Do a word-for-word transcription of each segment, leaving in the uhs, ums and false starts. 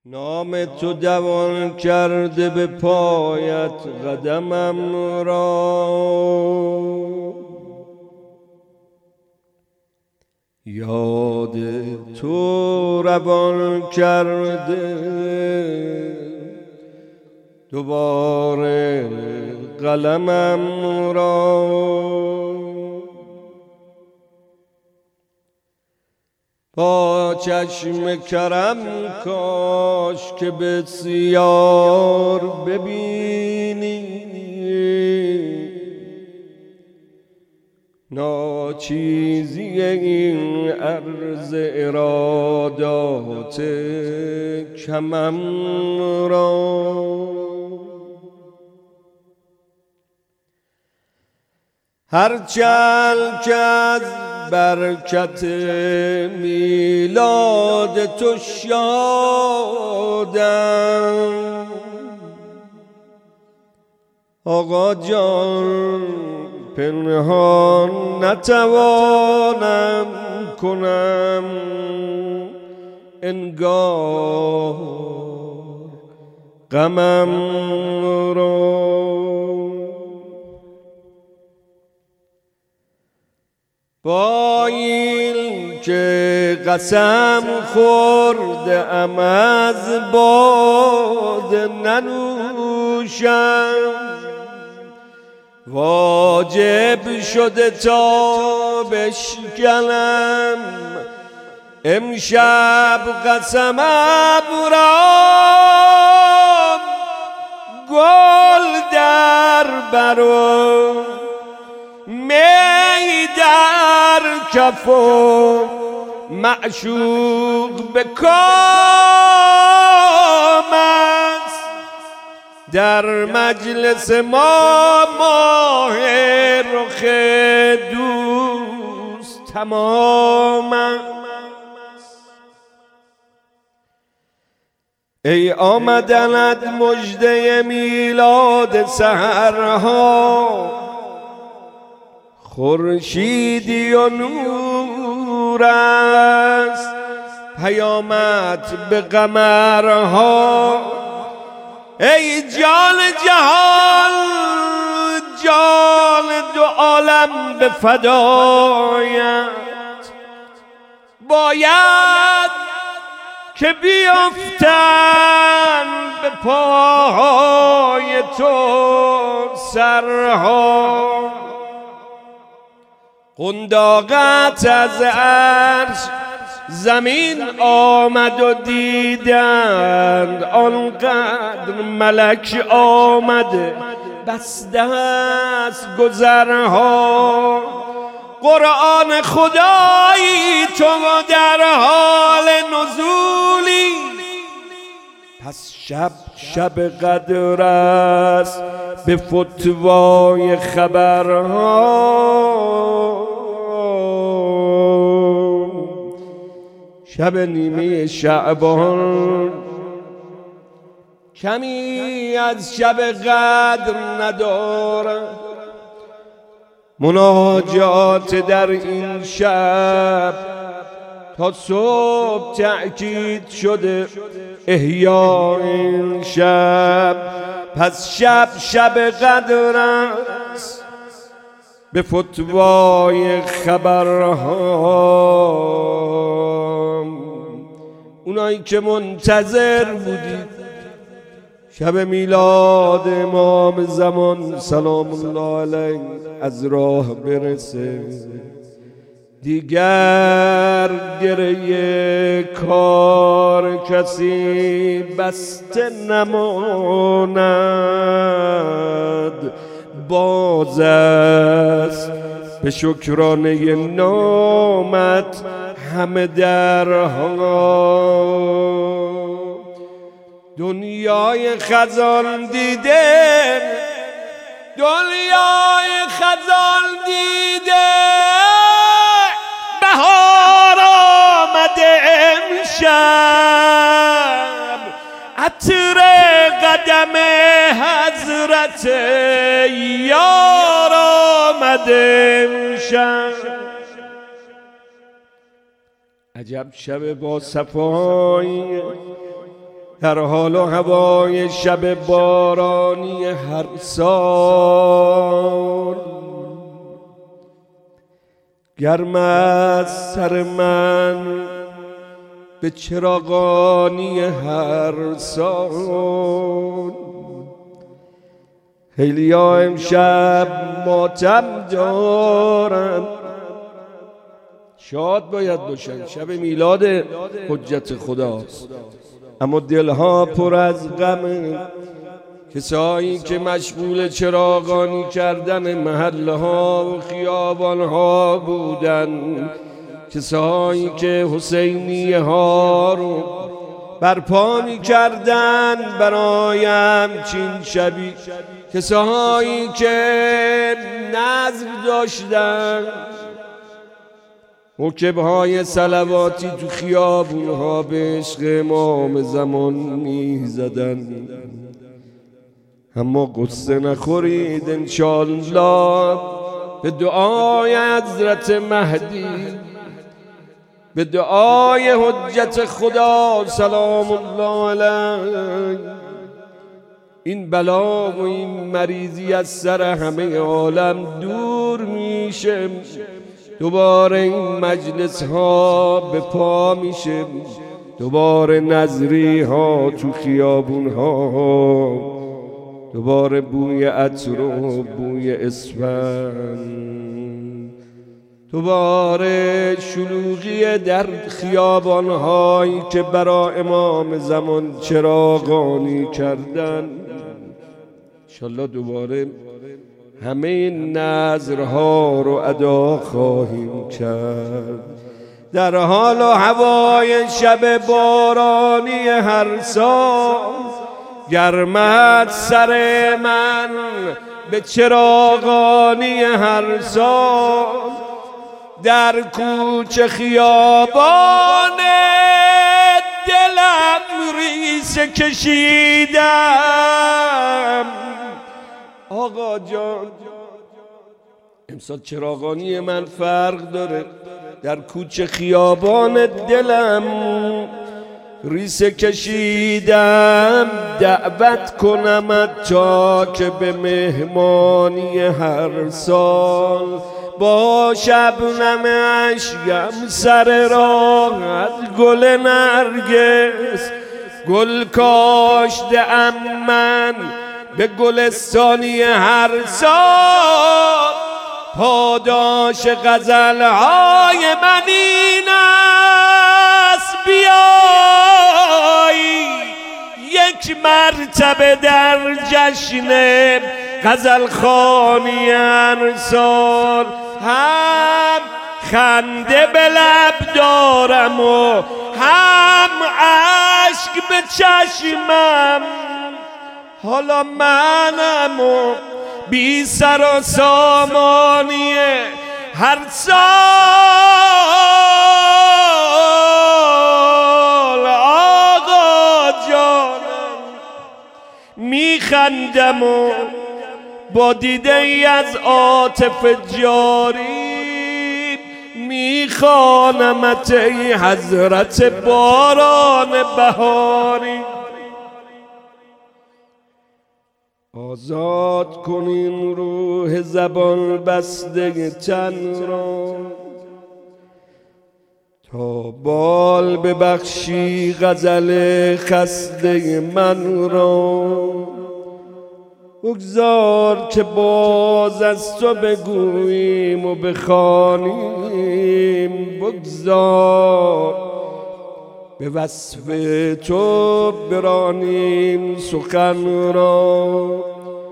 نام تو دوان کرده به پایت قدمم را، یاد تو روان کرده دوباره قلمم را. با چشم کرم کاش که بسیار ببینی، ناچیزی این عرض ارادات کمم را. هرچند که از برکت میلاد تو شادم، آقا جان پنهان نتوانم کنم انگار غمم را. با این که قسم خورده ام از باده ننوشم، واجب شده تا بشکنم امشب قسمم را. گل در برو می در کف و معشوق به کام است، در مجلس ما ماه رخ دوست تمام است. ای آمدنت مژده میلاد سحرها، خورشیدی و نور است پیامت به قمرها. ای جان جهان جان دو عالم به فدایت، باید که بیفتن به پاهای تو سرها. قنداقت از عرش زمین آمد و دیدند، آنقدر ملک آمده بسته است گذرها. قرآن خدایی تو در حال نزولی، پس شب شب قدر است به فتوای خبرها. شب نیمه شعبان کمی از شب قدر ندارد، مناجات در این شب تا صبح تأکید شده احیا این شب. پس شب شب قدر است به فتوای خبرها. اونایی که منتظر بودید شب میلاد امام زمان سلام الله علیه از راه برسه، دیگر گره کار کسی بسته نماند. باز است به شکرانه نامت همه درها. دنیای خزان دیده دنیای خزان دیده بهار آمده امشب، عطر قدم حضرت یار آمده امشب. عجب شب با صفایی در حال و هوای شب بارانی هر سال گرم از سر من به چراغانی هر سال. خیلیا امشب ماتم دارن، شاد باید باشن، شب میلاد حجت خداست، اما دلها پر از غم. کسایی که مشغول چراغانی کردن محله ها و خیابان ها بودن، کسایی که حسینیه ها رو برپا می کردن برای همچین شبی، کسایی که نذر داشتن رکبهای صلواتی تو خیابونها به عشق امام زمان می زدن. اما قصه نخورید انشاءالله به دعای حضرت مهدی، به دعای حجت خدا سلام الله علیه، این بلا و این مریضی از سر همه عالم دور میشه. دوباره این مجلس ها به پا میشه، دوباره نظری ها تو خیابون ها، دوباره بوی عطر و بوی اسفند، دوباره شلوغی در خیابان هایی که برای امام زمان چراغانی کردن. انشالله دوباره همه این نذرها رو ادا خواهیم کرد. در حال و هوای شب بارانی هر سال گرمت سر من به چراغانی هر سال، در کوچه خیابان دلم ریسه کشیدم. آقا جان امسال چراغانی من فرق داره، در کوچه خیابان دلم ریسه کشیدم. دعوت کنم تا که به مهمانی هر سال با شبنم اشکم سر راحت گل نرگس گل کاشته ام من به گلستانی هر سال. پاداش غزلهای من این است بیایی یک مرتبه در جشن غزل خوانی هر سال. هم خنده به لب دارم و هم اشک به چشمم، حالا منم و بی سر و سامانی هر سال. آقا جانم میخندم و با دیده ای از عاطف جاری میخوانمت ای حضرت باران بهاری. آزاد کنین روح زبان بسته تن را تا بال ببخشی غزل خسته من را. بگذار که باز از تو بگوییم و بخوانیم، بگذار به وصف تو برانیم سخن را.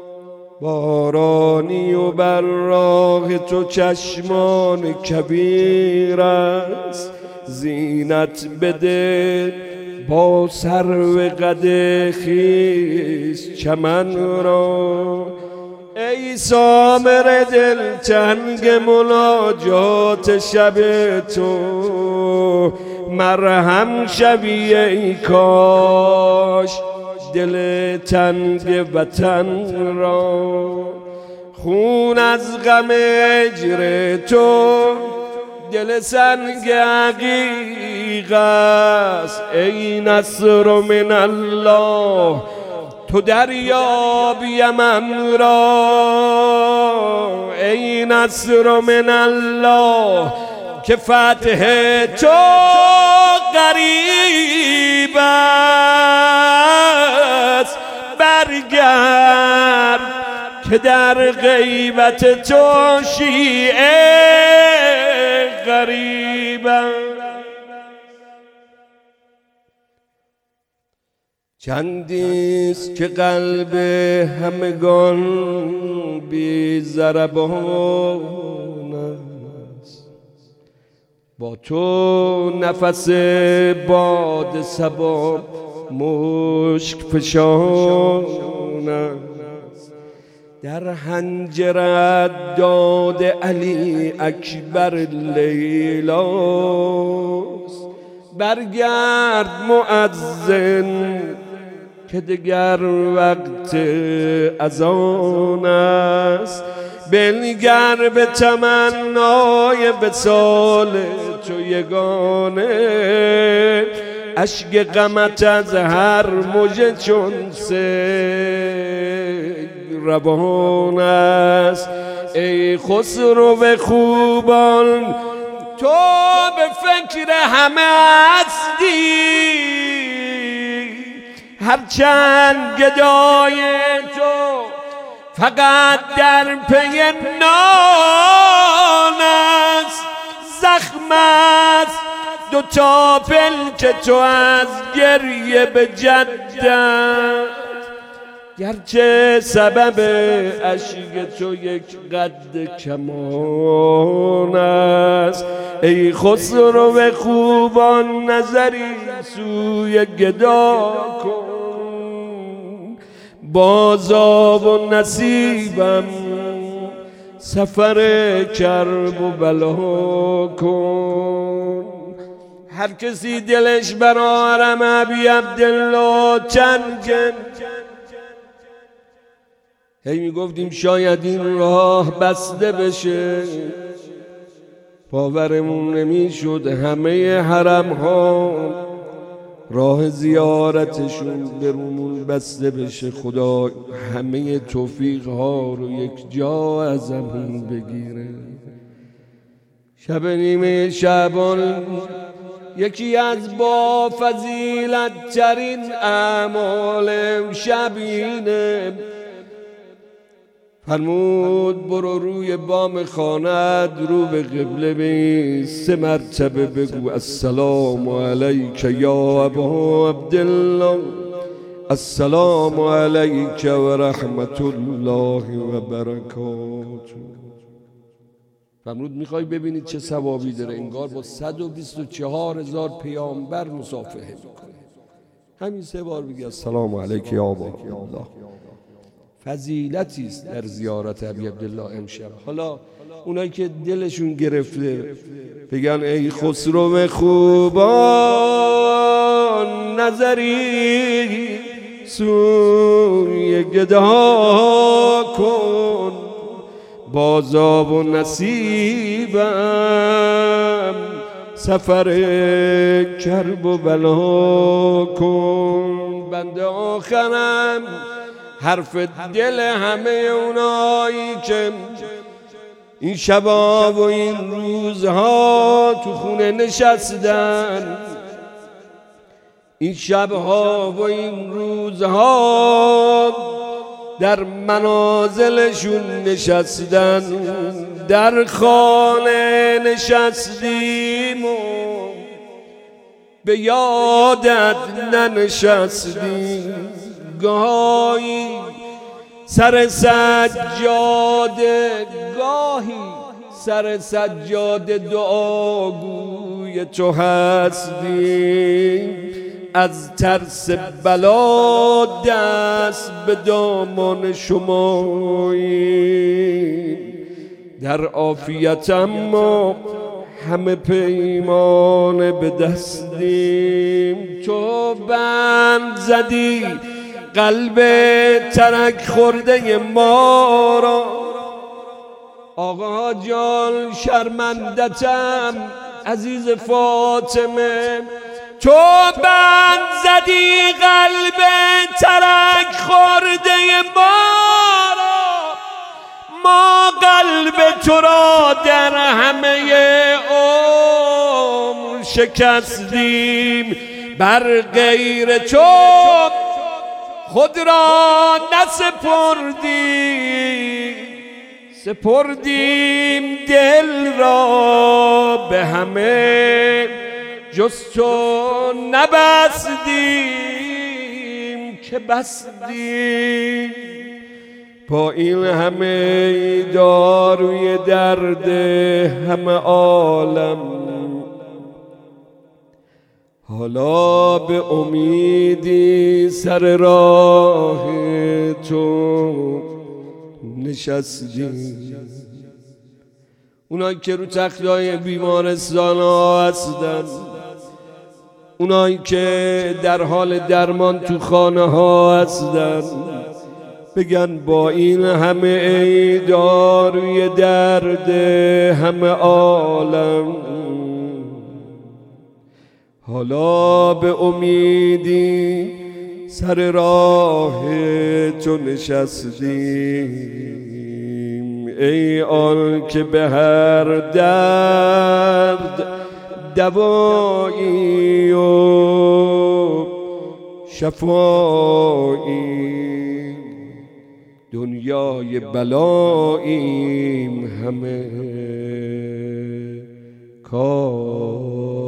بارانی و بر راه تو چشمان کبیر است، زینت بده با سرو قد خویش چمن را. ای سامر دل تنگ مناجات شب تو، مرهم شوی ای کاش دل تنگ وطن را. خون از غم هجر تو دل سنگ عقیق است ای نصر من الله تو دریاب یمن را ای نصر من الله که فتح تو قریب است برگرد که در غیبت تو شیعه غریبم. چندیست که قلب همگان بی ضربان است با تو نفس باد صبا مشک فشان است در حنجرت داد علی اکبر لیلاست برگرد مؤذن که دگر وقت اذان است بنگر به تمنای وصال تو یگانه اشک غمت از هر موجه چون سیل روان است ای خسرو به خوبان تو به فکر همه هستی هرچند گدای تو فقط در پی نان است زخم است دو تا پلک تو از گریه به جدت گرچه سبب اشک تو یک قد کمان است ای خسرو خوبان نظری سوی گدا کن بازا و نصیبم سفر کرب و بلا کن هر کسی دلش برا حرم ابی عبدالله چنگه هی میگفتیم شاید این راه بسته بشه باورمون نمیشد همه حرم ها راه زیارتشون برامون بسته بشه خدا همه توفیق ها رو یک جا ازمون بگیره شب نیمه شعبان یکی از با فضیلت ترین اعمال شبینه فرمود برو روی بام خانت رو به قبله بی سه مرتبه بگو السلام علیک یا ابا عبدالله السلام علیک و رحمت الله و برکاته. فرمود میخوای ببینید چه ثوابی داره انگار با صد و بیست و چهار هزار پیامبر مصافحه میکنه همین سه بار بگی السلام علیک یا ابا عبدالله فضیلتی است در زیارت ابی عبدالله امشب. حالا اونایی که دلشون گرفته بگن ای خسرو خوبان نظری سوی گدا کن بازا و نصیبم سفر کرب و بلا کن بنده آخرم حرف دل همه اونایی که این شبا و این روزها تو خونه نشستن این شبها و این روزها در منازلشون نشستن در خانه نشستیم و به یادت ننشستیم گاهی سر سجاده گاهی سر سجاده دعاگوی تو هستیم از ترس بلا دست به دامان شماییم در عافیت اما همه پیمان به دستیم تو بند زدی قلب ترک خورده ما را آقا جان شرمندتم عزیز فاطمه، تو بند زدی قلب ترک خورده ما را، ما قلب تو را در همه عمر شکستیم، بر غیر تو خود را نسپردیم، سپردیم دل را به همه جز تو نبستیم که بستیم. با این همه داروی درد همه عالم، حالا به امیدی سر راه تو نشستیم. اونایی که رو تختای بیمارستان ها هستن، اونایی که در حال درمان تو خانه ها هستن، بگن با این همه ای داروی درد همه عالم، حالا به امیدی سر راه تو نشستیم. ای آن که به هر درد دوایی و شفایی، دنیای بلاییم همه کار